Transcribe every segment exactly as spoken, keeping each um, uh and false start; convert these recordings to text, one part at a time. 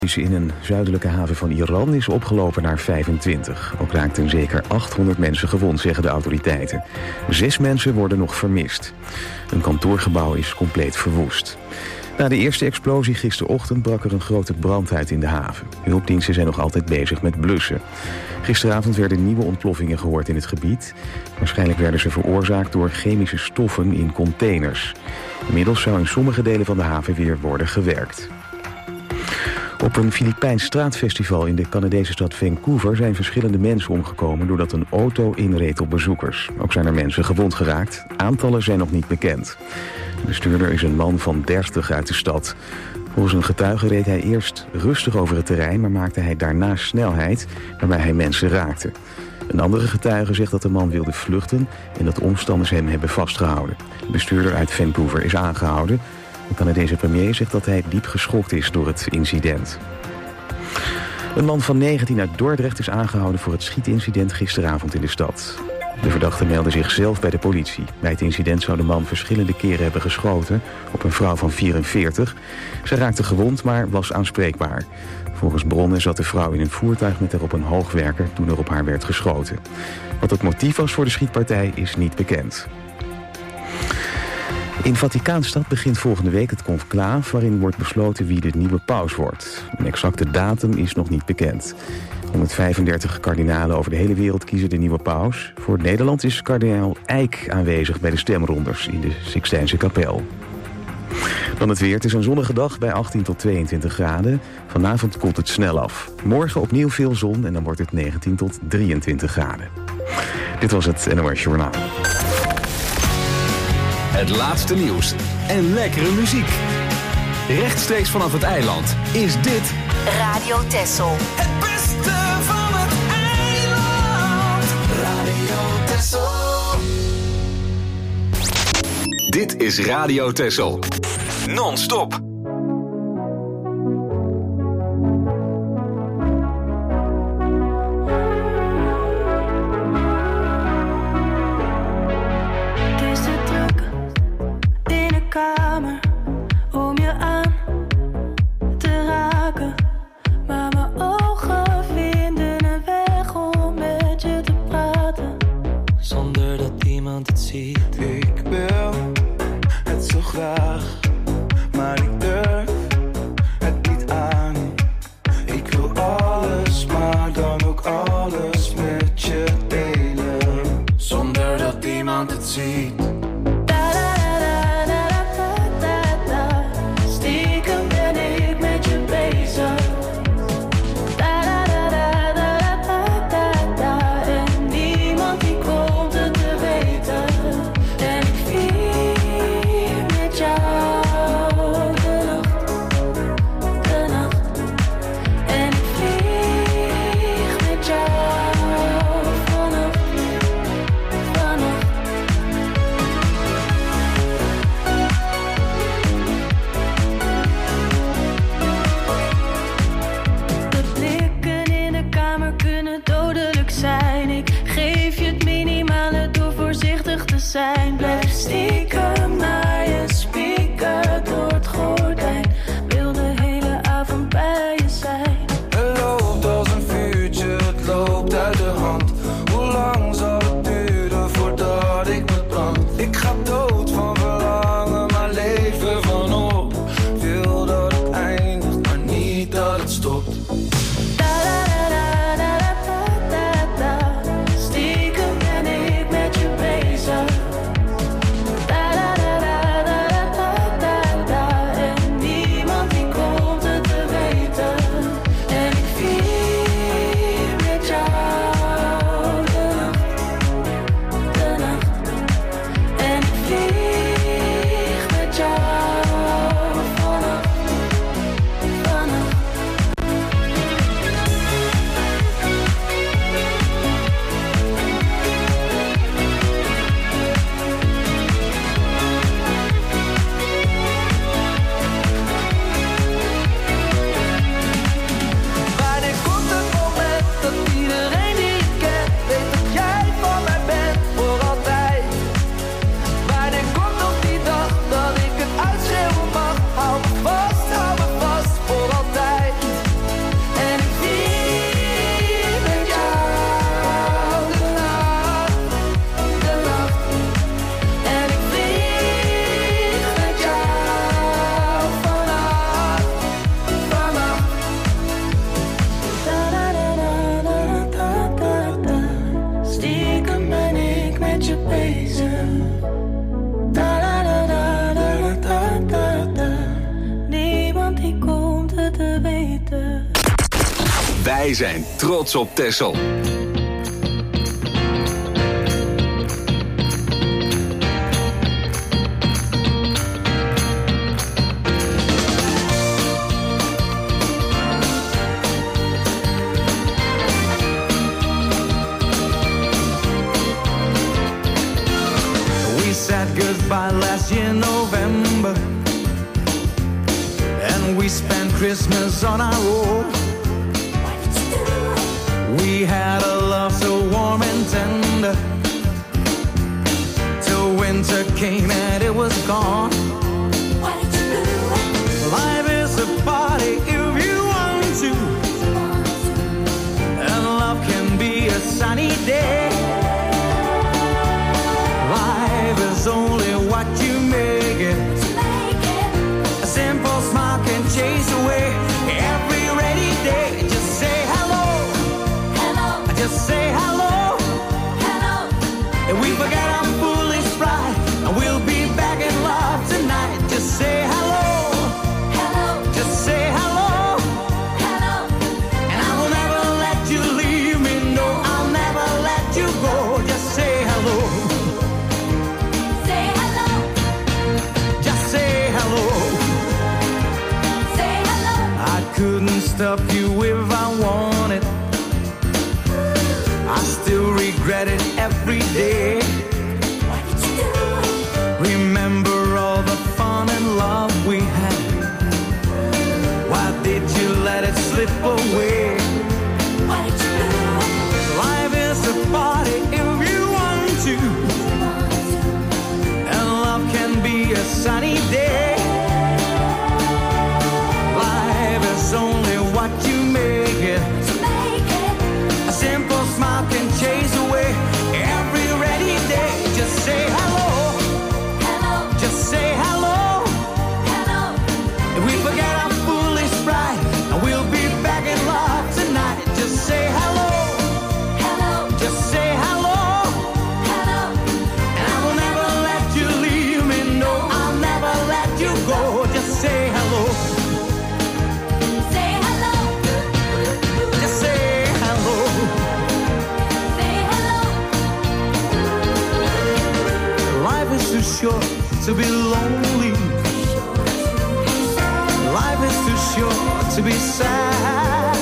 In een zuidelijke haven van Iran is opgelopen naar vijfentwintig. Ook raakten zeker achthonderd mensen gewond, zeggen de autoriteiten. Zes mensen worden nog vermist. Een kantoorgebouw is compleet verwoest. Na de eerste explosie gisterochtend brak er een grote brand uit in de haven. Hulpdiensten zijn nog altijd bezig met blussen. Gisteravond werden nieuwe ontploffingen gehoord in het gebied. Waarschijnlijk werden ze veroorzaakt door chemische stoffen in containers. Inmiddels zou in sommige delen van de haven weer worden gewerkt. Op een Filipijns straatfestival in de Canadese stad Vancouver zijn verschillende mensen omgekomen doordat een auto inreed op bezoekers. Ook zijn er mensen gewond geraakt. Aantallen zijn nog niet bekend. De bestuurder is een man van dertig uit de stad. Volgens een getuige reed hij eerst rustig over het terrein, maar maakte hij daarna snelheid waarbij hij mensen raakte. Een andere getuige zegt dat de man wilde vluchten en dat omstanders hem hebben vastgehouden. De bestuurder uit Vancouver is aangehouden. De Canadese premier zegt dat hij diep geschokt is door het incident. Een man van negentien uit Dordrecht is aangehouden voor het schietincident gisteravond in de stad. De verdachte meldde zichzelf bij de politie. Bij het incident zou de man verschillende keren hebben geschoten op een vrouw van vierenveertig. Zij raakte gewond, maar was aanspreekbaar. Volgens bronnen zat de vrouw in een voertuig met erop een hoogwerker toen er op haar werd geschoten. Wat het motief was voor de schietpartij is niet bekend. In Vaticaanstad begint volgende week het conclaaf waarin wordt besloten wie de nieuwe paus wordt. Een exacte datum is nog niet bekend. honderdvijfendertig kardinalen over de hele wereld kiezen de nieuwe paus. Voor Nederland is kardinaal Eijk aanwezig bij de stemronders in de Sixtijnse kapel. Dan het weer. Het is een zonnige dag bij achttien tot tweeëntwintig graden. Vanavond koelt het snel af. Morgen opnieuw veel zon en dan wordt het negentien tot drieëntwintig graden. Dit was het N O S Journaal. Het laatste nieuws en lekkere muziek. Rechtstreeks vanaf het eiland is dit Radio Texel. Het beste van het eiland. Radio Texel. Dit is Radio Texel. Non-stop. Kamer om je aan te raken, maar mijn ogen vinden een weg om met je te praten, zonder dat iemand het ziet. Ik wil het zo graag, maar ik durf het niet aan. Ik wil alles, maar dan ook alles met je delen, zonder dat iemand het ziet. Zijn. Blijf stiekem naar je speaker door het gordijn. Wil de hele avond bij je zijn. Het loopt als een vuurtje, het loopt uit de hand. Hoe lang zal het duren voordat ik me brand? Ik ga dood van verlangen, maar leven van op. Wil dat het eindigt, maar niet dat het stopt. Stiekem ben ik met je bezig. weten. Wij zijn trots op Texel. We said goodbye last year November, and we spent Christmas on our own. We had a love so warm and tender, till winter came and it was gone. Life is a party if you want to, and love can be a sunny day. Life is only what you make it. A simple smile can chase away every rainy day. Just say hello. Just say hello, hello. And we forget our foolish pride, and we'll be back in love tonight. Just say hello, hello. Just say hello, hello. And I will never let you leave me. No, I'll never let you go. Just say hello. Say hello. Just say hello. Say hello. I couldn't stop you if I wanted. I still regret it every day. What did you do? Remember all the fun and love we had. Why did you let it slip away? What did you do? Life is a party if you want to, and love can be a sunny day. Life is only what you make it. A simple smile can chase away every rainy day. Just say hello, Hello. just say hello. Hello. If we forget our foolish pride, and we'll be back in love tonight. Just say hello, Hello. just say hello. Hello. And I will never let you leave me. No, I'll never let you go. Just say hello, Say hello. just say hello. Say hello. Life is too short to be lonely. Life is too short to be sad.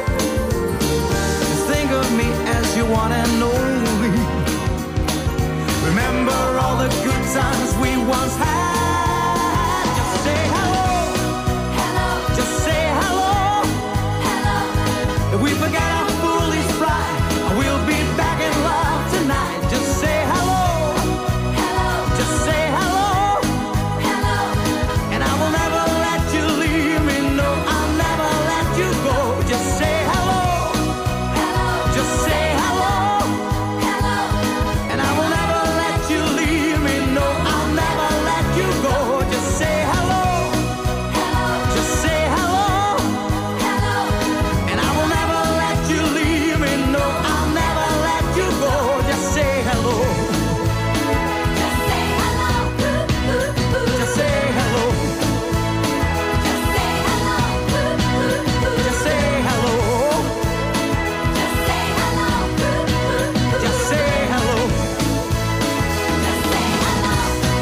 Think of me as you want and only. Remember all the good times we once had. Just say hello, Hello. just say hello. Hello. If we forget our foolish pride, we'll be back in love tonight. Just say hello, Hello. just say hello. Hello. And I will never let you leave me. No, I'll never let you go. Just say hello, Hello. just say hello. Hello. And I will never let you leave me. No, I'll never let you go. Just say hello, Hello. just say hello. Hello. And I will never let you leave me. No, I'll never let you go. Just say hello, Just say hello. Ooh, ooh, ooh. just say hello, Just say hello. Ooh, ooh, ooh. just say hello, Just say hello. Ooh, ooh, ooh. just say hello. Just say hello.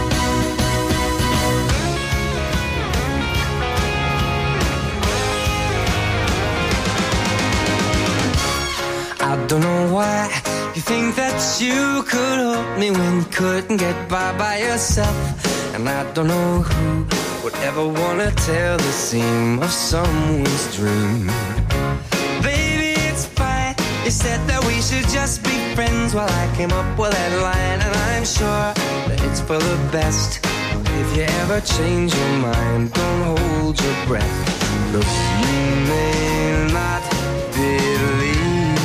I don't know why you think that you could help me when you couldn't get by by yourself. And I don't know who would ever wanna tell the seam of someone's dream. Baby, it's fine. You said that we should just be friends while I came up with that line. And I'm sure that it's for the best. If you ever change your mind, don't hold your breath. Look, you may not believe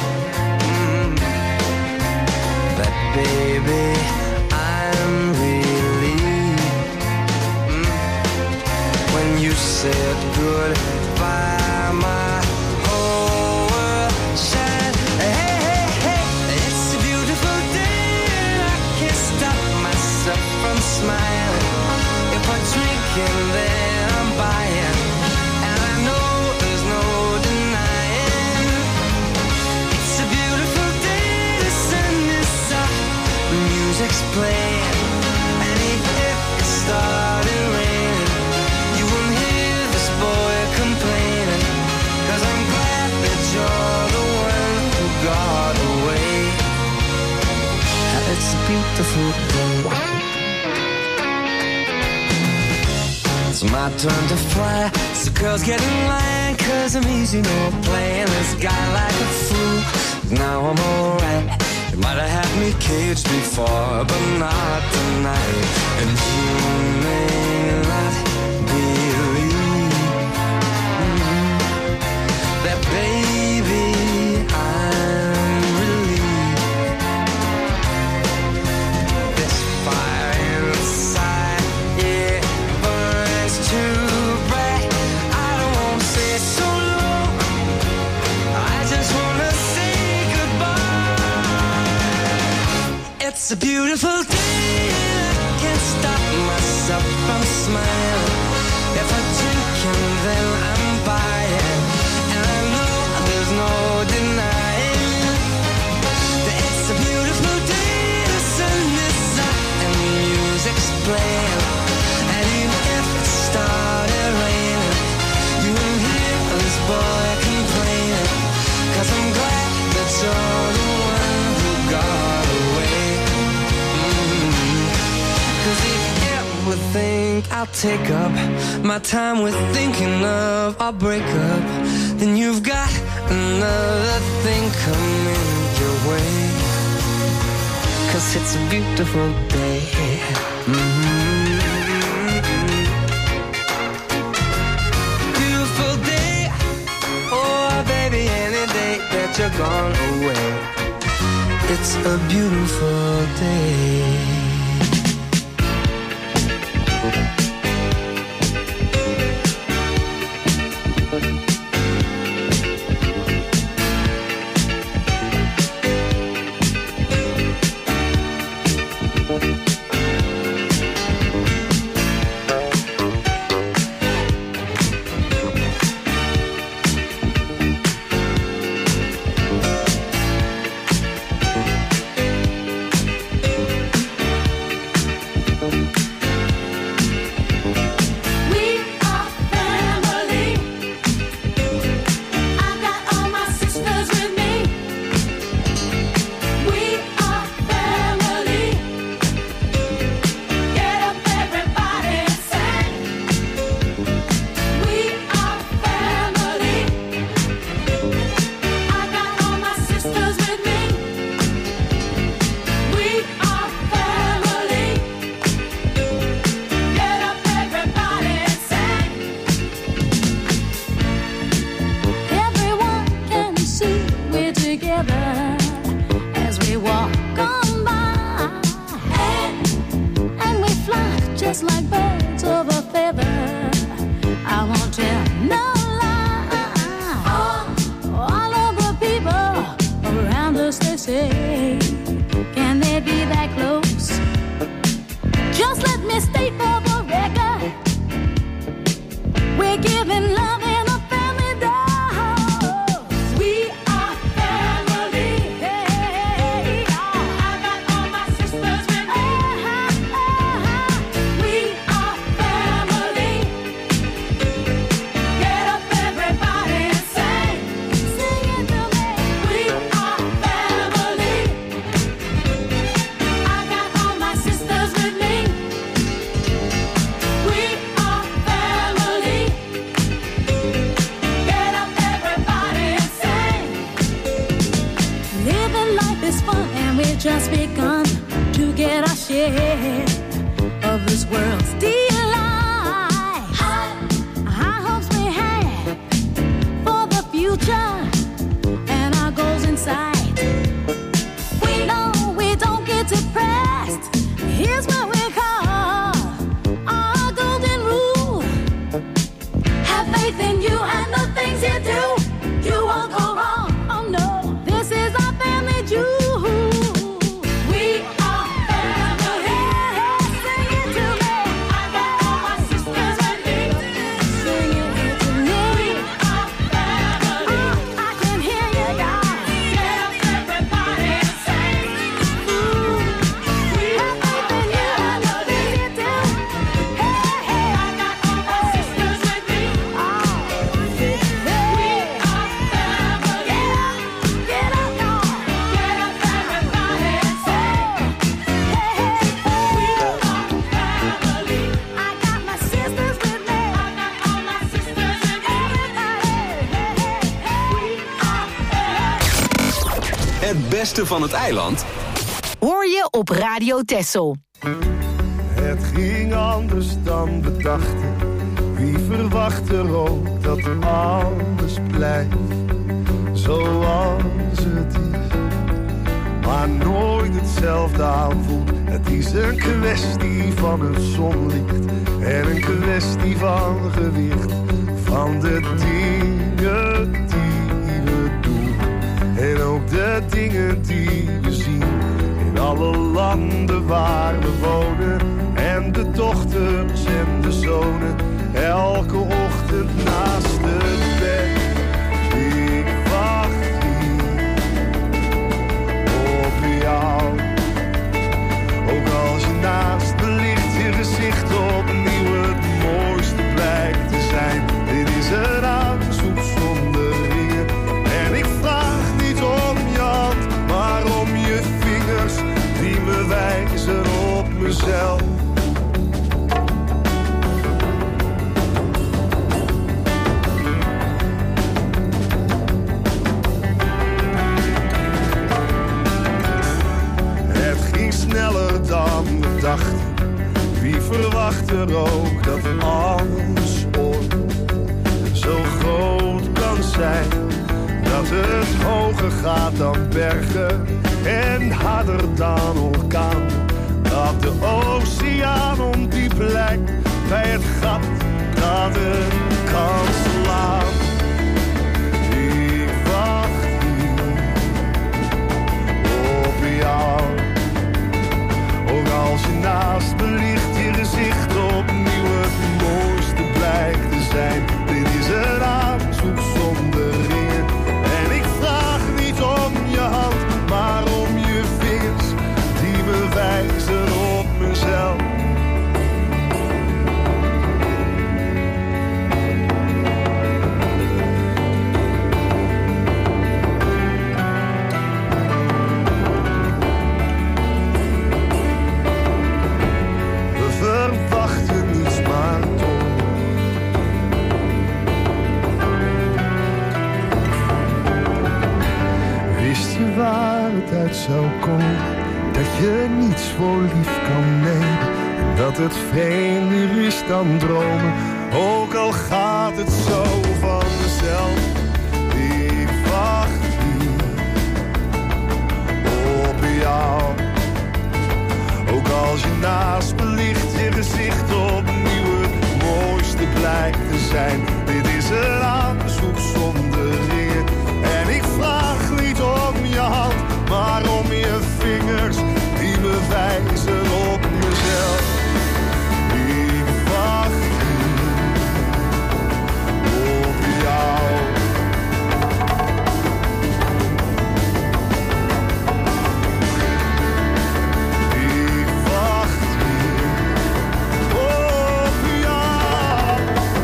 that, baby, I'm relieved mm. when you said goodbye. My whole world shined. Hey, hey, hey, it's a beautiful day, and I can't stop myself from smiling. If I'm drinking, then I'm buying, and I know there's no my turn to fly. So girls get in line, cause I'm easy, no playing this guy like a fool. Now I'm alright. You might have had me caged before, but not tonight. And you may not believe mm, that, baby, I'm relieved. This fire inside, yeah, burns too bright. I don't want to say so long, I just want to say goodbye. It's a beautiful day, I can't stop myself from smiling. If I drink and then I'm buying, and I know there's no denying that it's a beautiful day. The sun is up and the music's playing, and even if it started raining, you won't hear this boy complaining, cause I'm glad that you're the one who got away. Mm-hmm. Cause if you ever think I'll take up my time with thinking of our breakup, then you've got another thing coming your way. Cause it's a beautiful day. Mm-hmm. Beautiful day. Oh baby, any day that you're gone away, it's a beautiful day. I got Het beste van het eiland hoor je op Radio Texel. Het ging anders dan we dachten. Wie verwacht er ook dat alles blijft zoals het is, maar nooit hetzelfde aanvoelt. Het is een kwestie van het zonlicht en een kwestie van gewicht, van de dingen die we doen en ook de dingen die we zien in alle landen waar we wonen. En de dochters en de zonen, elke ochtend naast het bed. Ik wacht hier op jou. Ook als je naast me ligt, je gezicht opnieuw het mooiste blijkt te zijn. Dit is een aanzoek zonder ringen. En ik vraag niet om je hand, maar om je vingers die me wijzen op mezelf. Sneller dan we dachten. Wie verwacht er ook dat alles ooit zo groot kan zijn, dat het hoger gaat dan bergen en harder dan orkaan, dat de oceaan ondiep lijkt bij het gat dat het kan slaan. Ik wacht hier op jou. Ook als je naast me ligt, je gezicht opnieuw het mooiste blijkt te zijn. Dit is een aanzoek zonder ringen. En ik vraag niet om je hand, maar om je vingers die me wijzen op mezelf. Waar het uit zou komen, dat je niets voor lief kan nemen, en dat het vreemder is dan dromen, ook al gaat het zo vanzelf. Ik wacht hier op jou. Ook als je naast me ligt, je gezicht opnieuw het mooiste blijkt te zijn. Dit is een aanzoek zonder ringen. En ik vraag niet om je hand, maar om je vingers die me wijzen op mezelf. Ik wacht hier op jou. Ik wacht hier op jou.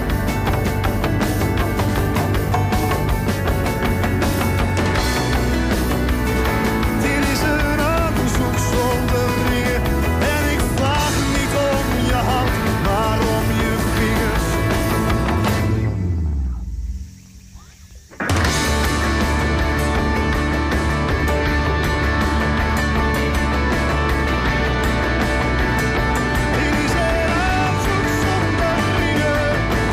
Dit is een aanzoek zonder ringen. En ik vraag niet om je hand, maar om je vingers. Dit is een aanzoek zonder ringen.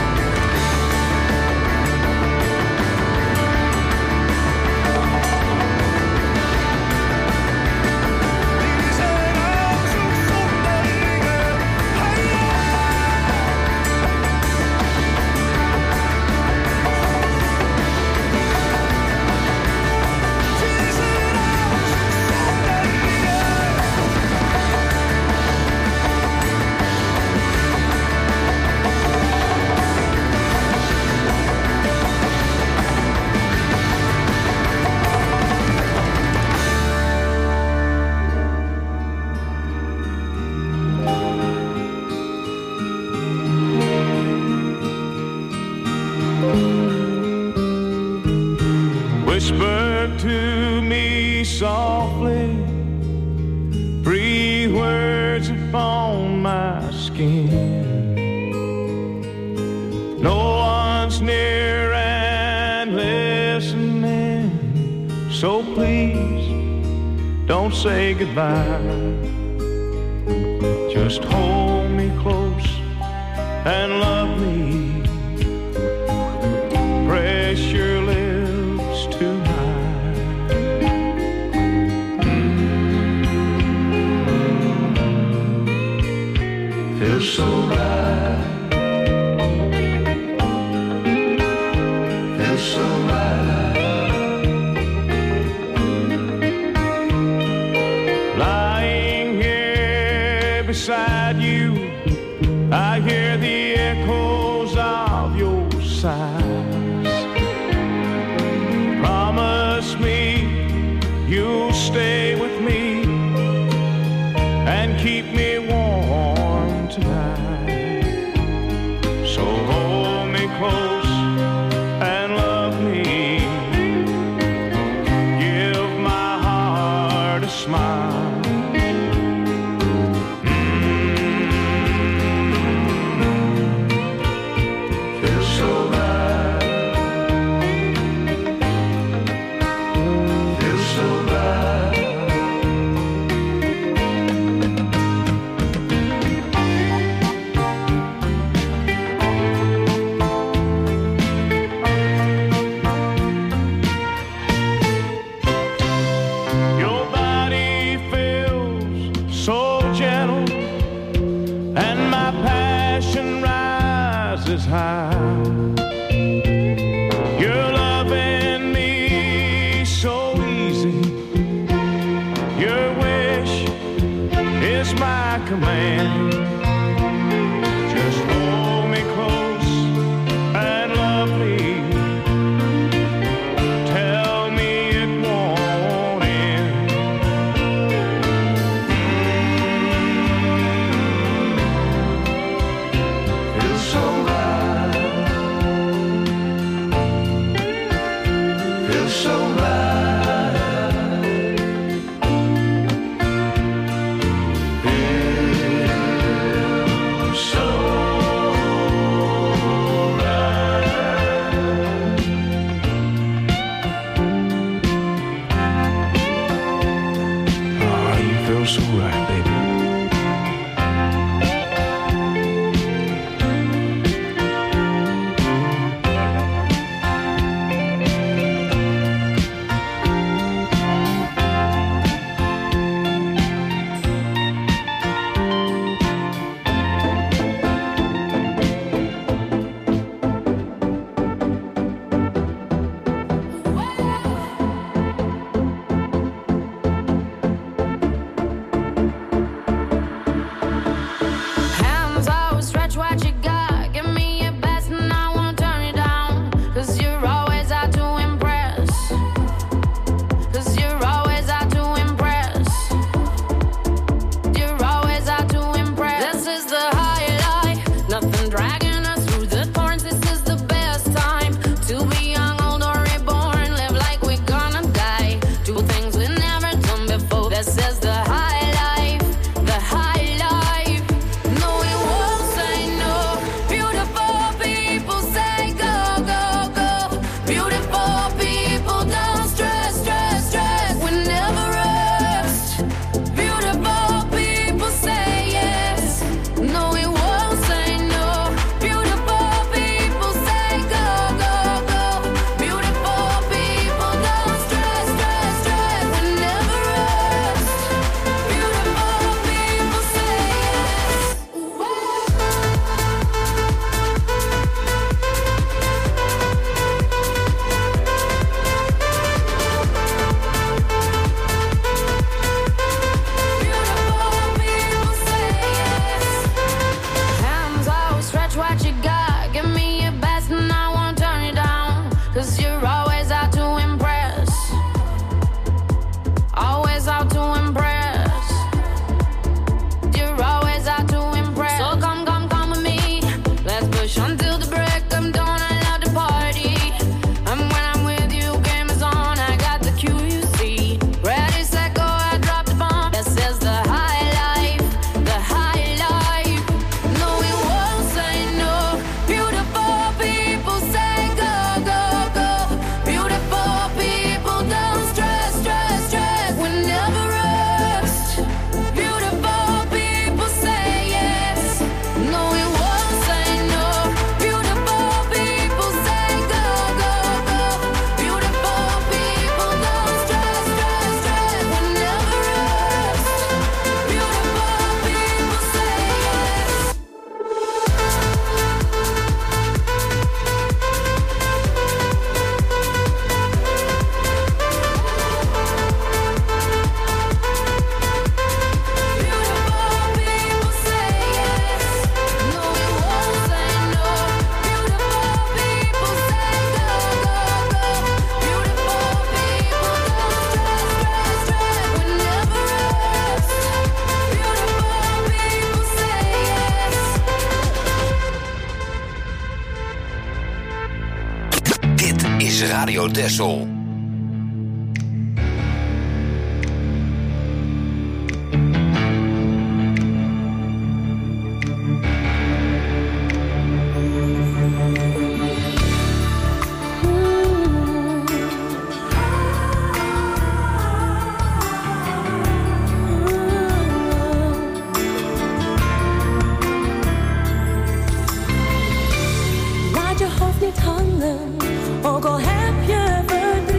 Dit is een aanzoek zonder ringen. Hey, dit is een aanzoek zonder ringen. Whisper to me softly, breathe words upon my skin. No one's near and listening, So please, don't say goodbye. Just hold me close and love me. Press your lips to mine. Mm-hmm. Feels so right. Feels so right. Lying here beside you, I hear the echoes of your sighs. Promise me you'll stay with me and keep me warm tonight. So hold me close and love me. Give my heart a smile. You're loving me so easy. Your wish is my command. Just hold me close and love me. Tell me it won't end. Feels so right. So right, feels so right. Oh, you feel so right, baby. is Radio Texel. Laat je hoofd niet hangen, ook al heb je verdriet.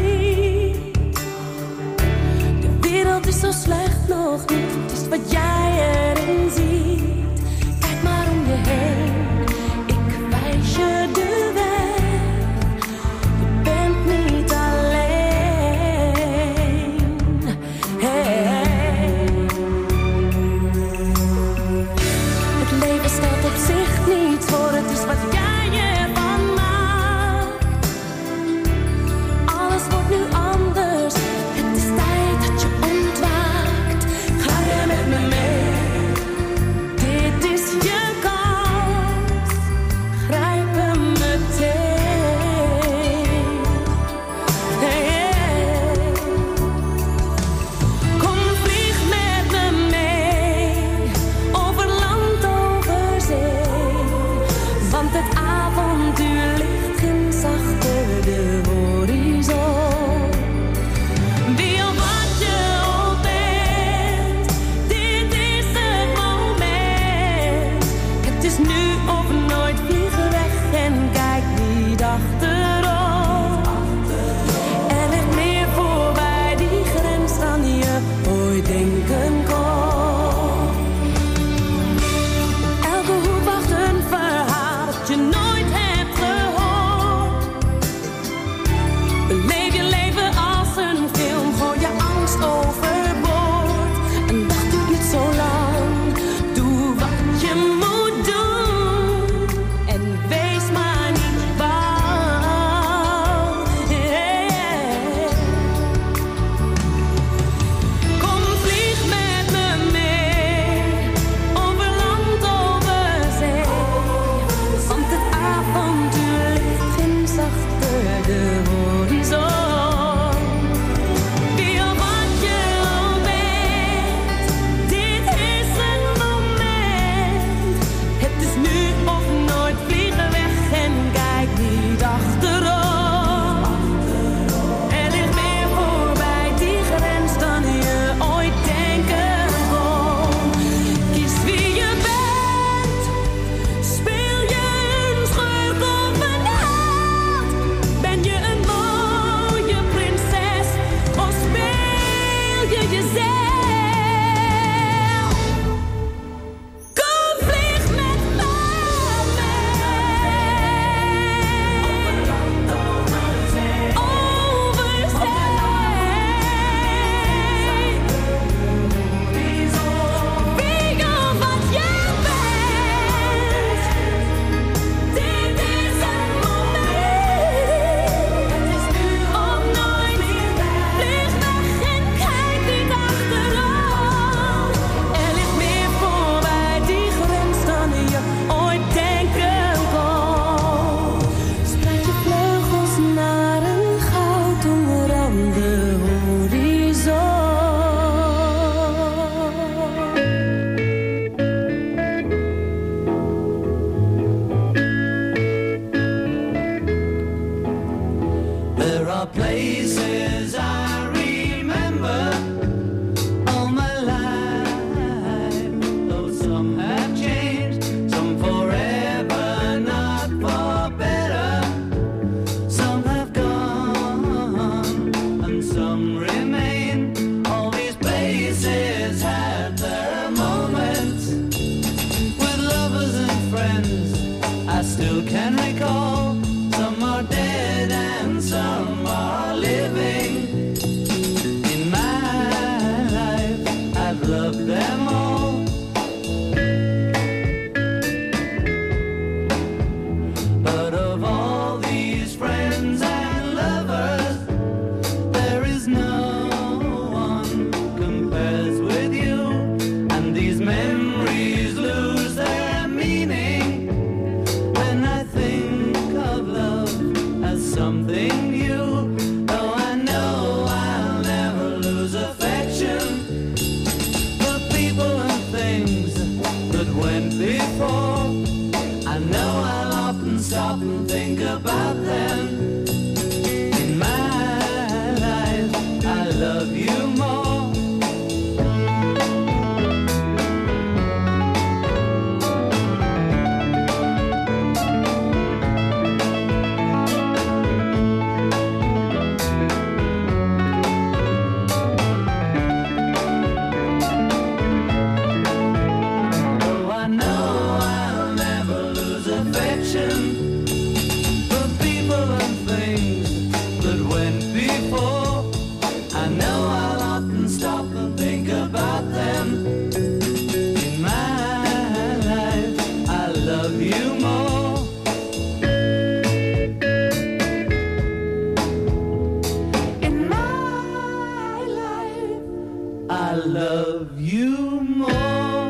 love you more.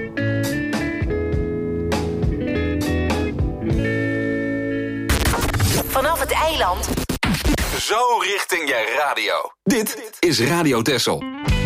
Vanaf het eiland. Zo richting je radio. Dit is Radio Texel.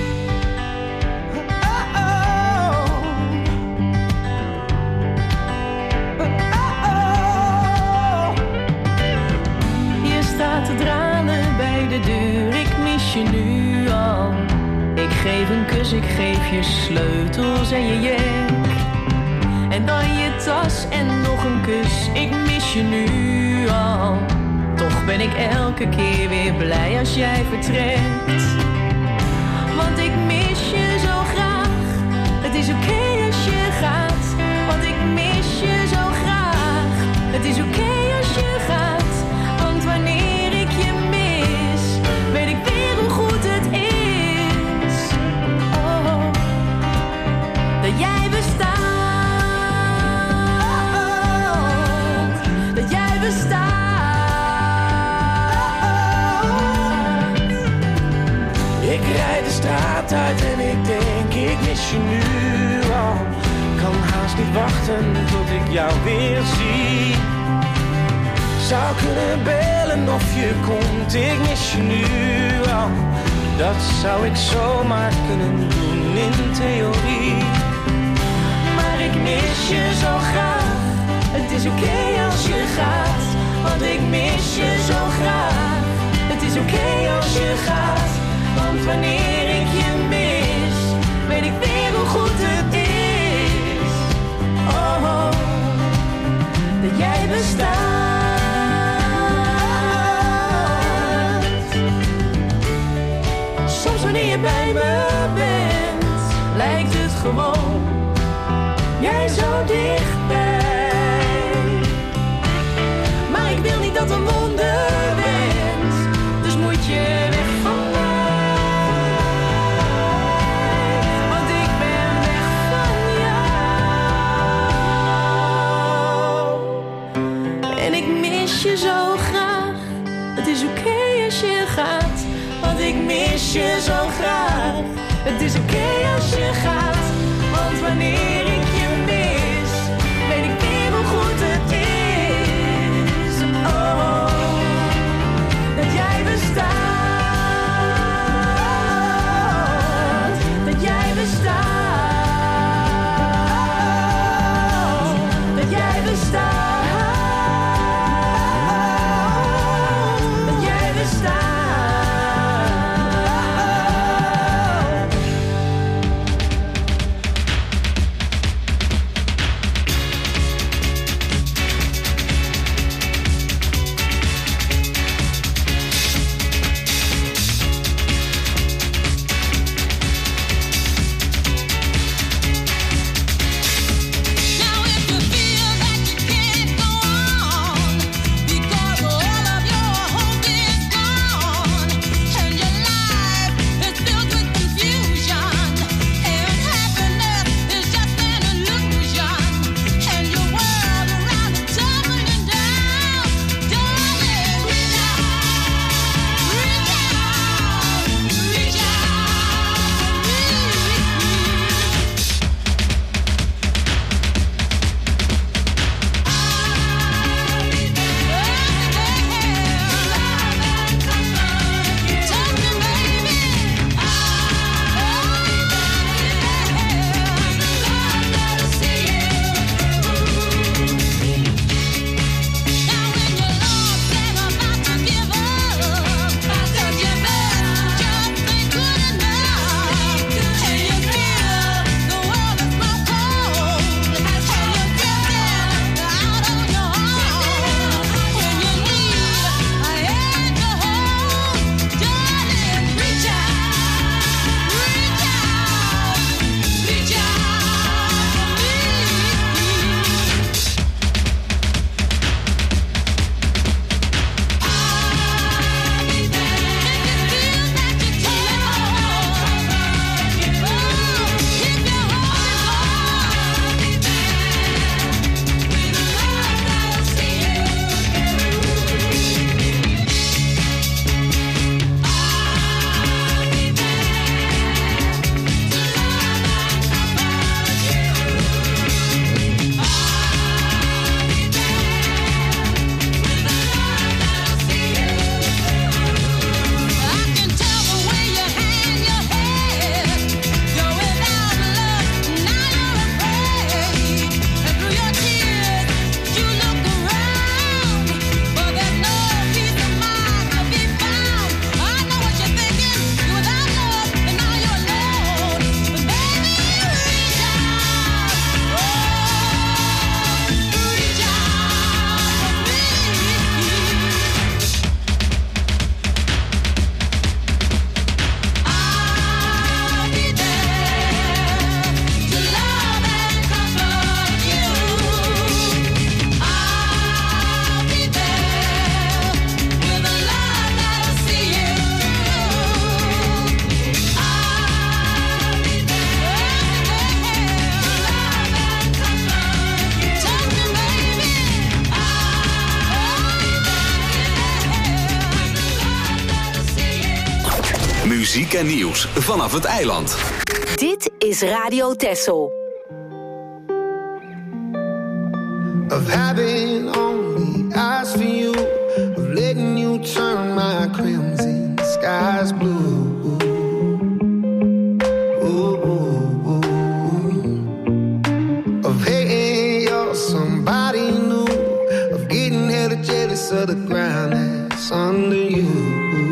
Je staat te dralen bij de deur, ik mis je nu al. Ik geef een kus, ik geef je sleutels en je jek. En dan je tas en nog een kus, ik mis je nu al. Toch ben ik elke keer weer blij als jij vertrekt. Want ik mis je zo graag. Het is oké okay als je gaat. Want ik mis je zo graag. Het is oké okay als je gaat. Want wanneer ik je mis, weet ik weer hoe goed het is. Oh, dat jij bestaat. Dat jij bestaat. Ik rijd de straat uit en ik denk, ik mis je nu al. Kan haast niet wachten tot ik jou weer zie. Zou kunnen bellen of je komt, ik mis je nu al. Dat zou ik zomaar kunnen doen in theorie. Maar ik mis je zo graag. Het is oké okay als je gaat. Want ik mis je zo graag. Het is oké okay als je gaat. Want wanneer ik je mis, weet ik weer hoe goed het is. Oh, oh, dat jij bestaat. Soms wanneer je bij me bent, lijkt het gewoon jij zo dichtbij. Maar ik wil niet dat een wonder bent, dus moet je weg van mij. Je zo graag. Het is oké okay als je gaat. Want ik mis je zo graag. Het is oké okay als je gaat. Want wanneer ik je mis, weet ik weer hoe goed het is. Oh, dat jij bestaat. Dat jij bestaat. Dat jij bestaat. Muziek en nieuws vanaf het eiland. Dit is Radio Texel. Of having only eyes for you, of letting you turn my crimson skies blue. Ooh, ooh, ooh. Of hating you're somebody new, of getting hella jealous of the ground that's under you.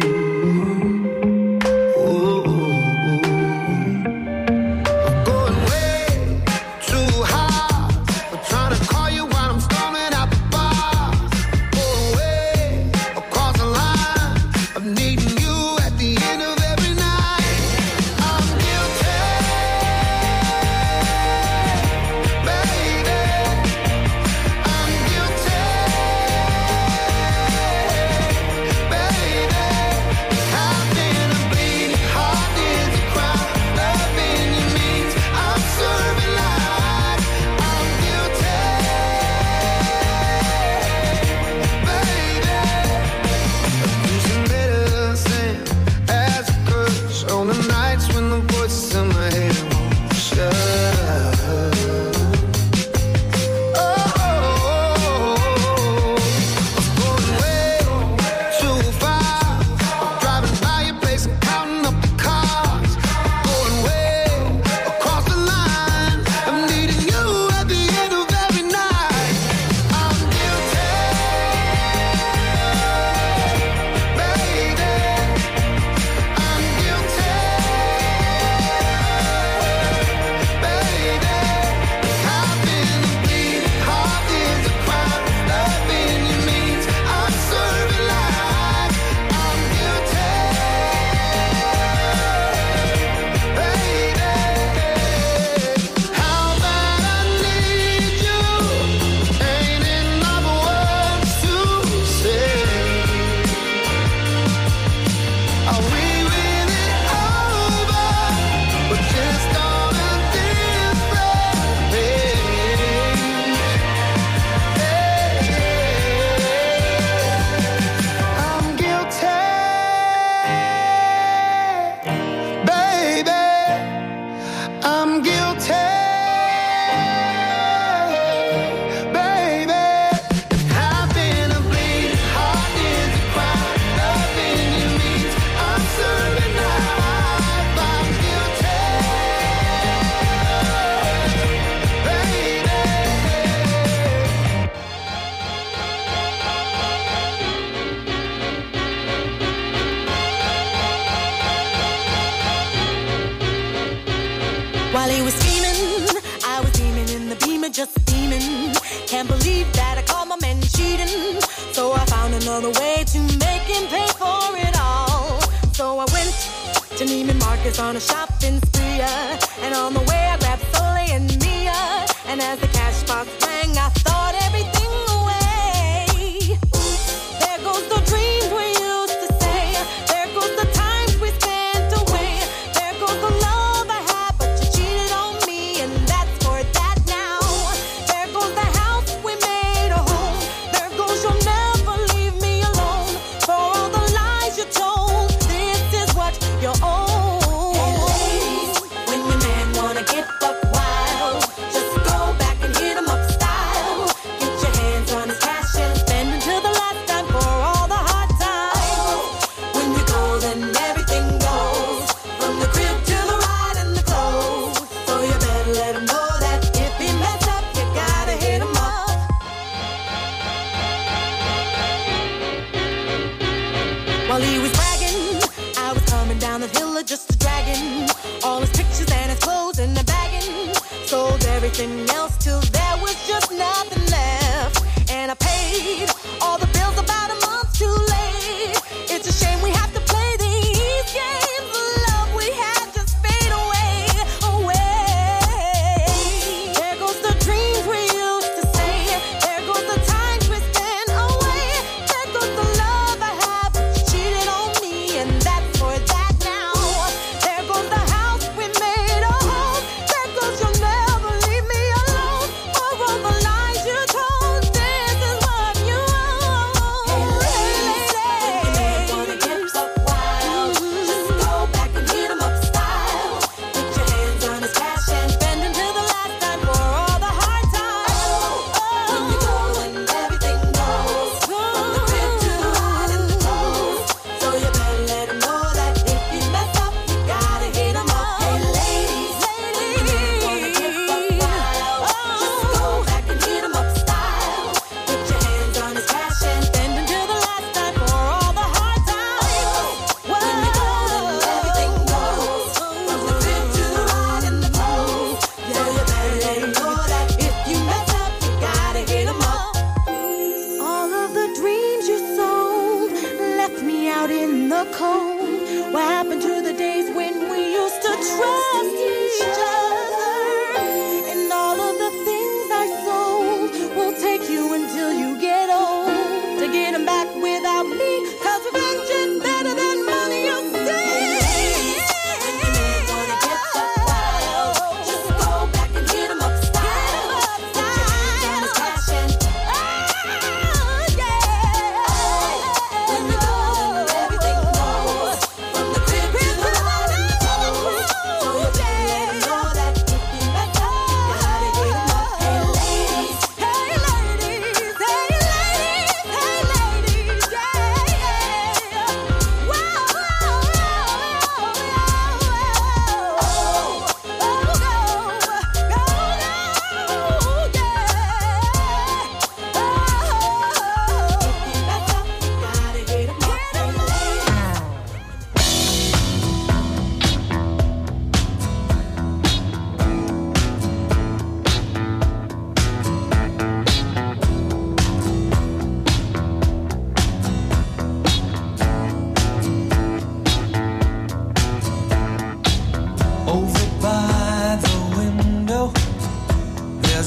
On a shopping spree, uh, and on the way I grabbed Soleil and Mia, and as the cash box rang, I thought everything away. There goes the dreams we used to say, there goes the times we spent away, there goes the love I had, but you cheated on me, and that's for that now. There goes the house we made a home, there goes you'll never leave me alone, for all the lies you told, this is what you're own. Get buck wild, just go back and hit 'em up style.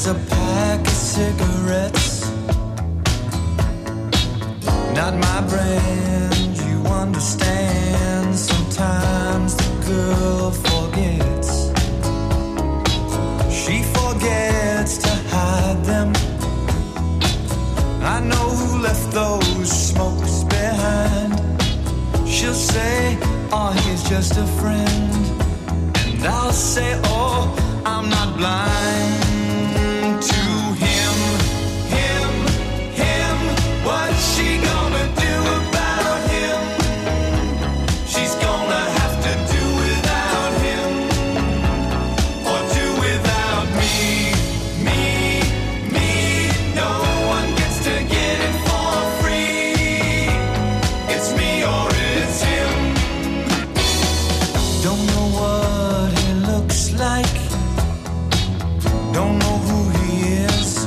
Here's a pack of cigarettes. Not my brand, you understand. Sometimes the girl forgets. She forgets to hide them. I know who left those smokes behind. She'll say, oh, he's just a friend. And I'll say, oh, I'm not blind to him, him, him. What's she gonna do about him? She's gonna have to do without him, or do without me, me, me. No one gets to get it for free. It's me or it's him. Don't know what he looks like. Don't know who he is.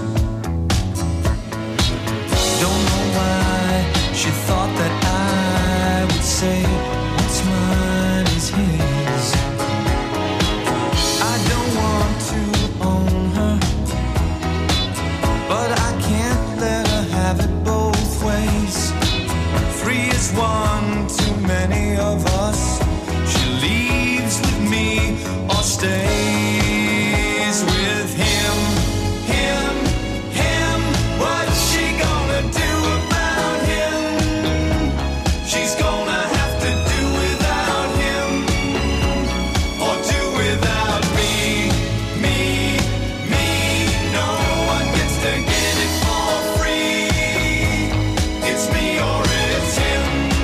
Don't know why she thought that I would say what's mine is his. I don't want to own her, but I can't let her have it both ways. Three is one too many of us. She leaves with me or stays with him, him, him. What's she gonna do about him? She's gonna have to do without him, or do without me, me, me. No one gets to get it for free. It's me or it's him.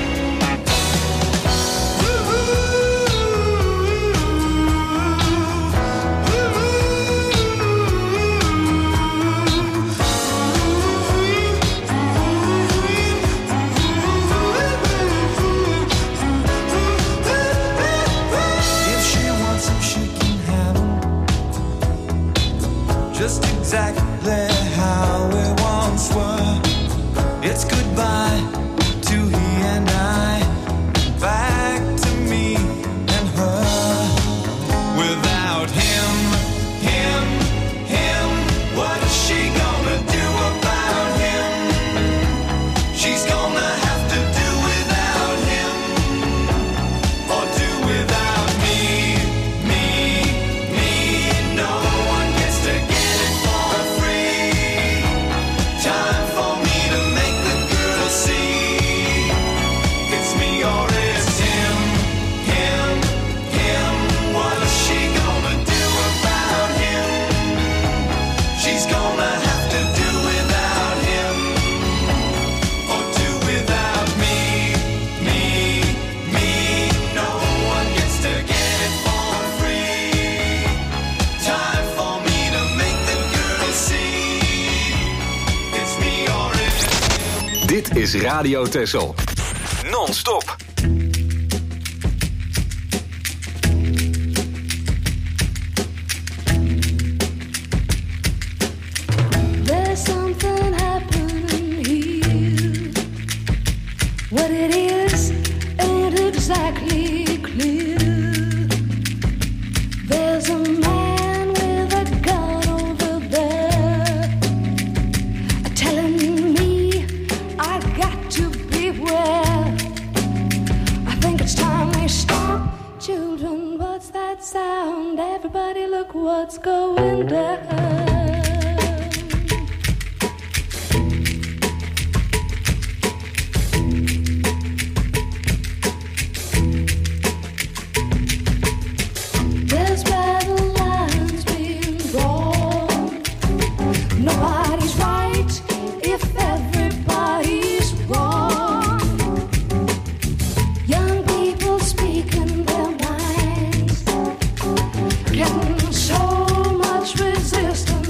If she wants him, she can have him. Just exactly how we once were. It's goodbye to he and I, back to me and her. Without him, him, him. What's she gonna do about him? She's gonna have to do without him, or do without me, me, me. No one gets to get it for free. Time for me to make the girl see. It's me or it's him, him, him. What's she gonna do about him? She's gonna have to do without him, or do without me, me, me. No one gets to get it for free. Time for me to make the girl see. It's me or it's him. Dit is Radio Texel. Non-stop. There's something happening here. What it is ain't exactly clear. There's a man with a gun over there, telling me I got to beware. I think it's time we stop. Children, what's that sound? Everybody look what's going down. There's battle lines being drawn. Nobody's right if everybody's wrong. Young people speaking their minds, getting so much resistance.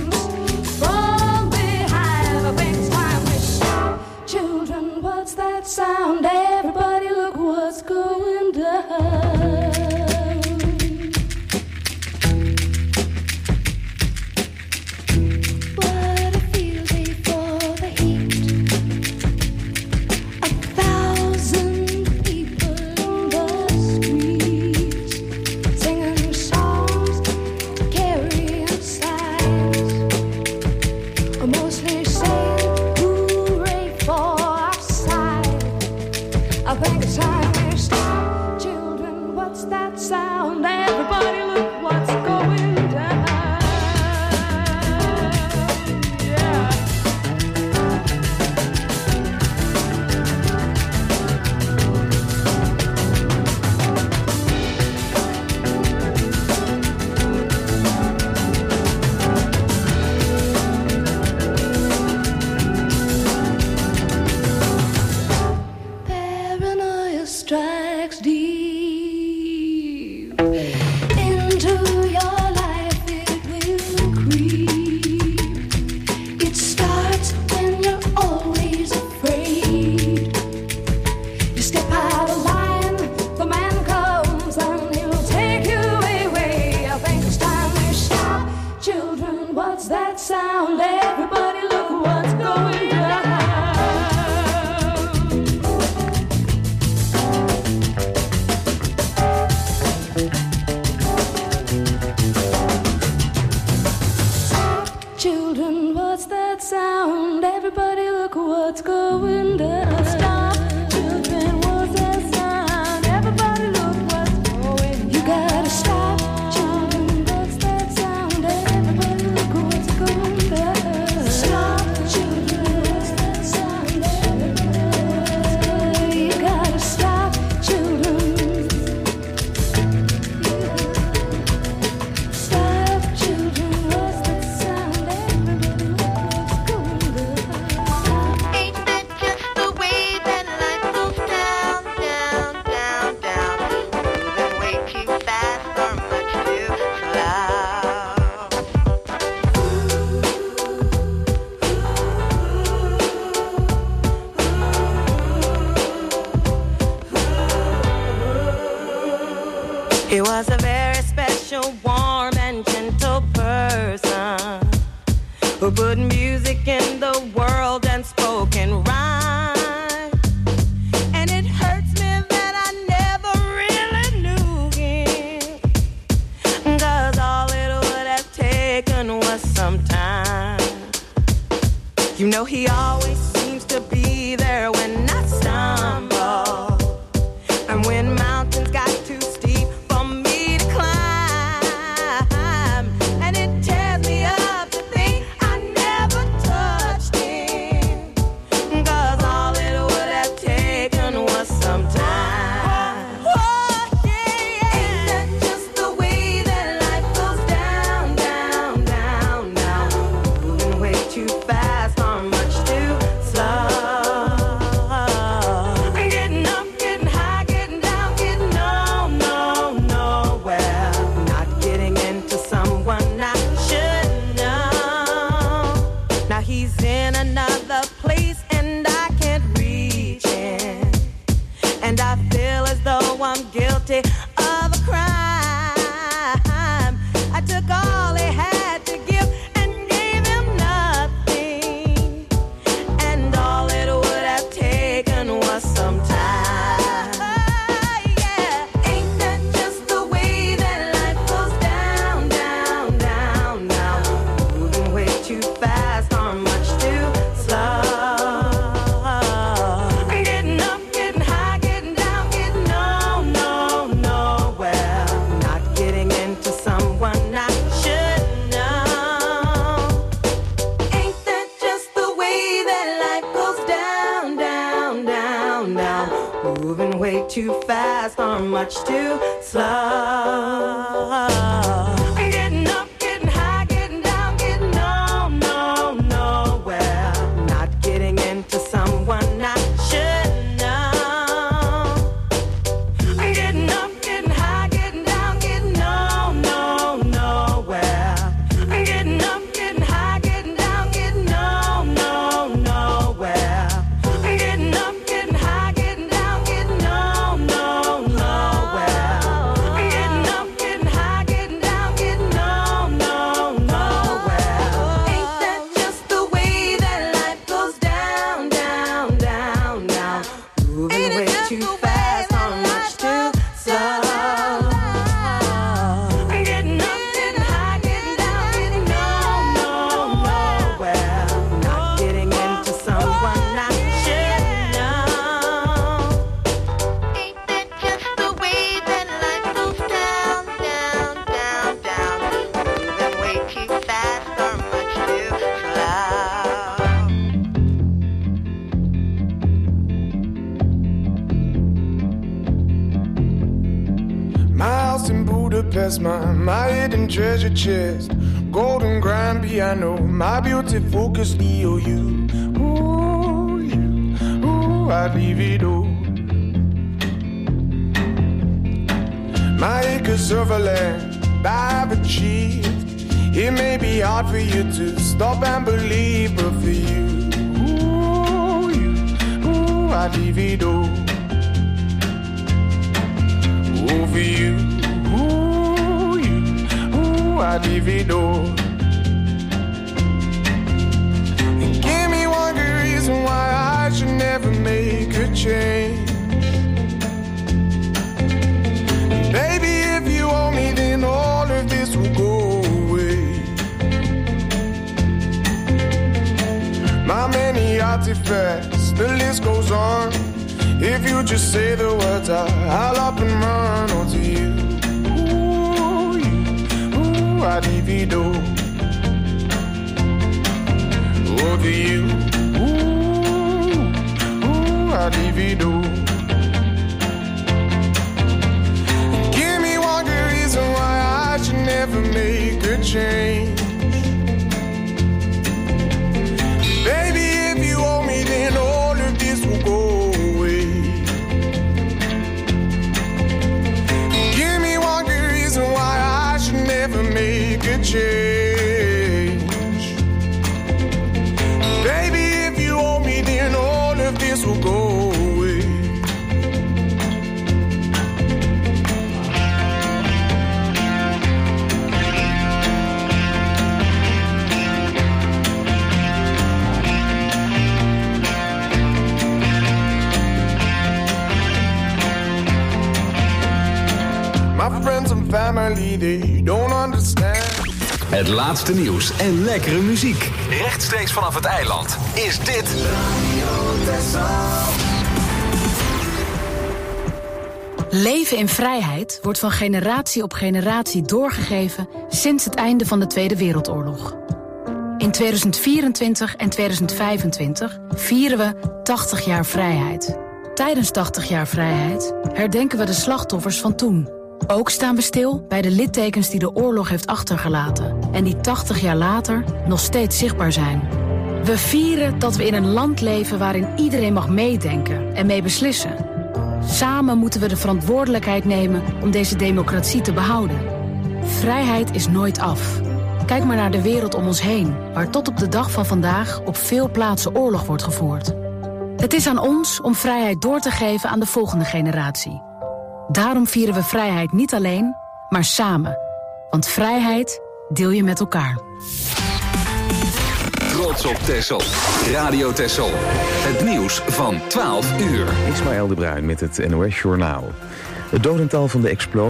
He was a very special, warm and gentle person who put music in the world and spoke in rhyme. And it hurts me that I never really knew him, 'cause all it would have taken was some time. You know he always seems to be there when I stumble, and when mountains got too steep for me to climb, and it tears me up to think I never touched him, 'cause all it would have taken was some time. Oh, yeah, yeah. Ain't that just the way that life goes down, down, down, down, moving way too fast or much too slow. I'm getting up, getting high, getting down, getting no, no, nowhere. Not getting into someone I should know. Now he's in another place and I can't reach him, and I feel as though I'm guilty of a crime. I took all he had to give and gave him nothing, and all it would have taken was some time. Yeah. Ain't that just the way that life goes down, down, down, down, moving way too fast or much too slow. I'm getting up, getting high, getting down, getting no, no, nowhere. Not getting into someone I should know. Ain't that just the way that life goes down, down, down, down, moving way too fast or much too slow. I'm getting up, getting high, getting down, getting no, no, nowhere. Not getting into someone I should know. I'm getting up, getting high, getting down, getting no, no, nowhere. I'm getting up, getting high, getting down, getting no, no, nowhere. I'm getting up, getting high, getting down, getting no, no, nowhere. I'm getting up, getting high, getting down, getting no, no, nowhere. Ain't that just the way that life goes down, down, down, down, moving way too fast or much too slow. I'm getting up, getting high, getting down, getting no, no, nowhere. Not getting into someone I should know. Ain't that just the way that life goes down, down, down, down, moving way too fast or much too slow. My house in Budapest, my, my hidden treasure chest, golden grand piano, my beauty focus, E O U. Ooh, you, ooh, I'd leave it all. My acres of land I've achieved. It may be hard for you to stop and believe, but for you, ooh, you, ooh, I'd leave it all. Ooh, for you, ooh, you, ooh, I'd leave it all. And give me one good reason why I should never make a change. Baby, if you owe me, then all of this will go away. My many artifacts, the list goes on. If you just say the words, I, I'll up and run onto you. Ooh, you, ooh, I'd leave it all. Oh, to you, ooh, ooh, I'd leave it all. Give me one good reason why I should never make a change. Baby, if you owe me, then all of this will go away. Give me one good reason why I should never make a change. Baby, if you owe me, then all of this will go away. my friends and family, they don't understand. Het laatste nieuws en lekkere muziek. Rechtstreeks vanaf het eiland is dit Radio Texel. Leven in vrijheid wordt van generatie op generatie doorgegeven sinds het einde van de Tweede Wereldoorlog. In tweeduizend vierentwintig en tweeduizend vijfentwintig vieren we tachtig jaar vrijheid. Tijdens tachtig jaar vrijheid herdenken we de slachtoffers van toen. Ook staan we stil bij de littekens die de oorlog heeft achtergelaten en die tachtig jaar later nog steeds zichtbaar zijn. We vieren dat we in een land leven waarin iedereen mag meedenken en mee beslissen. Samen moeten we de verantwoordelijkheid nemen om deze democratie te behouden. Vrijheid is nooit af. Kijk maar naar de wereld om ons heen, waar tot op de dag van vandaag op veel plaatsen oorlog wordt gevoerd. Het is aan ons om vrijheid door te geven aan de volgende generatie. Daarom vieren we vrijheid niet alleen, maar samen. Want vrijheid deel je met elkaar. Trots op Texel. Radio Texel. Het nieuws van twaalf uur. Ismaël de Bruin met het N O S Journaal. Het dodental van de explosie